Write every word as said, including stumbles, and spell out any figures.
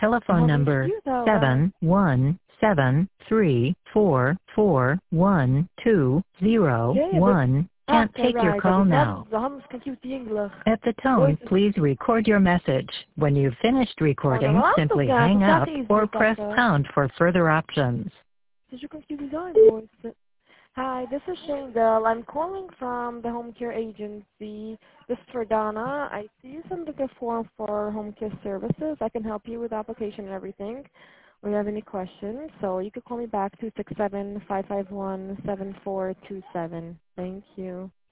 telephone How may I number assist you though? Uh, seven one seven three four four one two zero yeah, but one can't okay, take your right. Dat call is now. Hans computer English. At the tone, Voice please record your message. When you've finished Oh, no, recording, well, I'm so simply glad. hang It's that up easy, or press Rebecca. pound for further options. Did your computer design voice? Hi, this is Shane Bell. I'm calling from the home care agency. This is for Donna. I see you submitted a form for home care services. I can help you with the application and everything. Or you have any questions, so you could call me back two six seven, five five one, seven four two seven. Thank you.